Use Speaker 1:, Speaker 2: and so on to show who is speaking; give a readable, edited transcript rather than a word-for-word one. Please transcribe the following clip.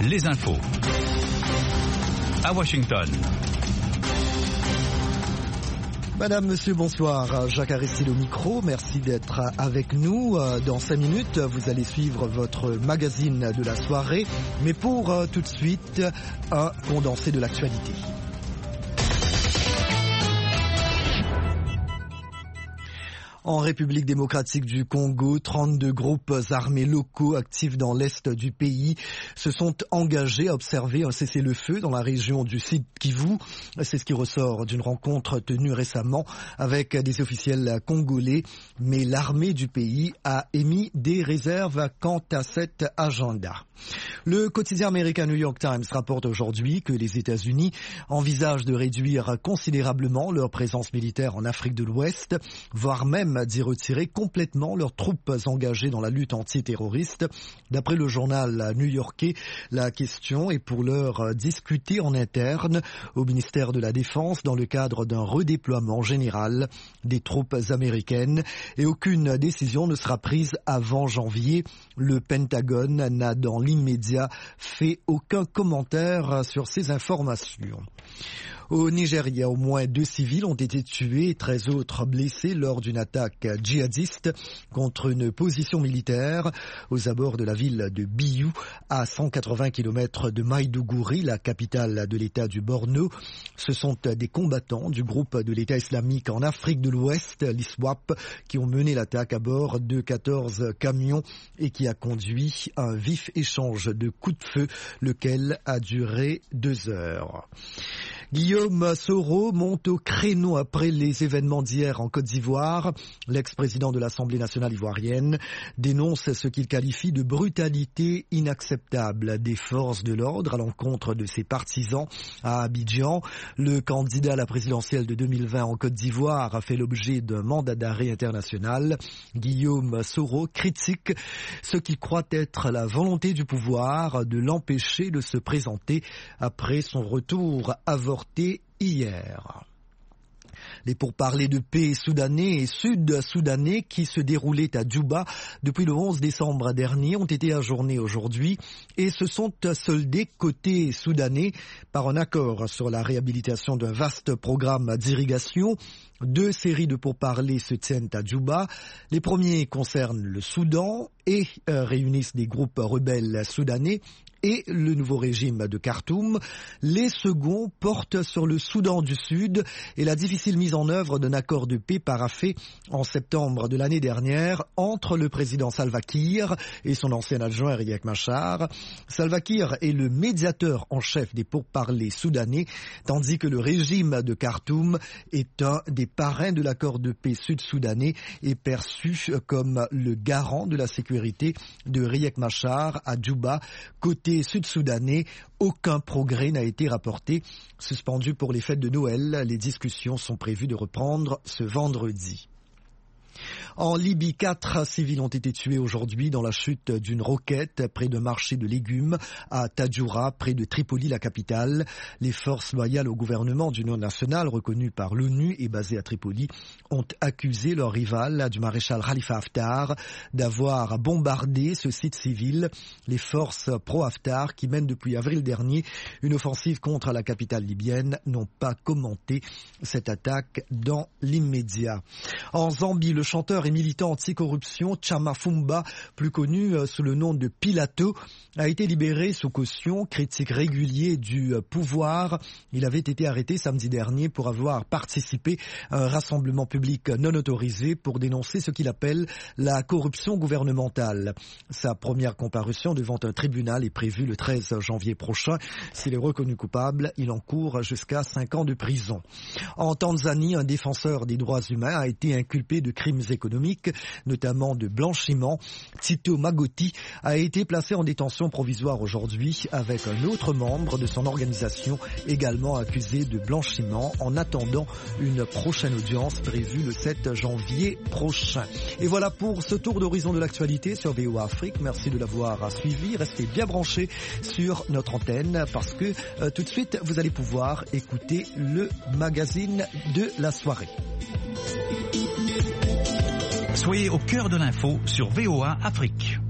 Speaker 1: les infos. À Washington.
Speaker 2: Madame, monsieur, bonsoir. Jacques Aristide au micro. Merci d'être avec nous. Dans 5 minutes, vous allez suivre votre magazine de la soirée. Mais pour tout de suite, un condensé de l'actualité. En République démocratique du Congo, 32 groupes armés locaux actifs dans l'est du pays se sont engagés à observer un cessez-le-feu dans la région du Sud Kivu. C'est ce qui ressort d'une rencontre tenue récemment avec des officiels congolais. Mais l'armée du pays a émis des réserves quant à cet agenda. Le quotidien américain New York Times rapporte aujourd'hui que les États-Unis envisagent de réduire considérablement leur présence militaire en Afrique de l'Ouest, voire même d'y retirer complètement leurs troupes engagées dans la lutte antiterroriste. D'après le journal new-yorkais, la question est pour l'heure discutée en interne au ministère de la Défense dans le cadre d'un redéploiement général des troupes américaines et aucune décision ne sera prise avant janvier. Le Pentagone n'a dans l'immédiat fait aucun commentaire sur ces informations. Au Nigeria, au moins 2 civils ont été tués et 13 autres blessés lors d'une attaque djihadiste contre une position militaire aux abords de la ville de Biu, à 180 km de Maïdougouri, la capitale de l'État du Borno. Ce sont des combattants du groupe de l'État islamique en Afrique de l'Ouest, l'ISWAP, qui ont mené l'attaque à bord de 14 camions et qui a conduit à un vif échange de coups de feu, lequel a duré 2 heures. Guillaume Soro monte au créneau après les événements d'hier en Côte d'Ivoire. L'ex-président de l'Assemblée nationale ivoirienne dénonce ce qu'il qualifie de brutalité inacceptable des forces de l'ordre à l'encontre de ses partisans à Abidjan. Le candidat à la présidentielle de 2020 en Côte d'Ivoire a fait l'objet d'un mandat d'arrêt international. Guillaume Soro critique ce qu'il croit être la volonté du pouvoir de l'empêcher de se présenter après son retour avorté hier. Les pourparlers de paix soudanais et sud-soudanais qui se déroulaient à Djouba depuis le 11 décembre dernier ont été ajournés aujourd'hui et se sont soldés côté soudanais par un accord sur la réhabilitation d'un vaste programme d'irrigation. 2 séries de pourparlers se tiennent à Djouba. Les premiers concernent le Soudan et réunissent des groupes rebelles soudanais et le nouveau régime de Khartoum. Les seconds portent sur le Soudan du Sud et la difficile mise en œuvre d'un accord de paix paraphé en septembre de l'année dernière entre le président Salva Kiir et son ancien adjoint Riek Machar. Salva Kiir est le médiateur en chef des pourparlers soudanais, tandis que le régime de Khartoum est un des parrains de l'accord de paix sud-soudanais et perçu comme le garant de la sécurité de Riek Machar à Djouba. Côté sud-soudanais, aucun progrès n'a été rapporté. Suspendu pour les fêtes de Noël, les discussions sont prévues de reprendre ce vendredi. En Libye, 4 civils ont été tués aujourd'hui dans la chute d'une roquette près d'un marché de légumes à Tadjoura, près de Tripoli, la capitale. Les forces loyales au gouvernement d'union nationale, reconnues par l'ONU et basées à Tripoli, ont accusé leur rival du maréchal Khalifa Haftar d'avoir bombardé ce site civil. Les forces pro-Haftar, qui mènent depuis avril dernier une offensive contre la capitale libyenne, n'ont pas commenté cette attaque dans l'immédiat. En Zambie, le chanteur et militant anticorruption Chama Fumba, plus connu sous le nom de Pilato, a été libéré sous caution, critique régulier du pouvoir. Il avait été arrêté samedi dernier pour avoir participé à un rassemblement public non autorisé pour dénoncer ce qu'il appelle la corruption gouvernementale. Sa première comparution devant un tribunal est prévue le 13 janvier prochain. S'il est reconnu coupable, il encourt jusqu'à 5 ans de prison. En Tanzanie, un défenseur des droits humains a été inculpé de crimes économiques, notamment de blanchiment. Tito Magoti a été placé en détention provisoire aujourd'hui avec un autre membre de son organisation également accusé de blanchiment en attendant une prochaine audience prévue le 7 janvier prochain. Et voilà pour ce tour d'horizon de l'actualité sur VOA Afrique. Merci de l'avoir suivi. Restez bien branchés sur notre antenne parce que tout de suite vous allez pouvoir écouter le magazine de la soirée.
Speaker 1: Soyez au cœur de l'info sur VOA Afrique.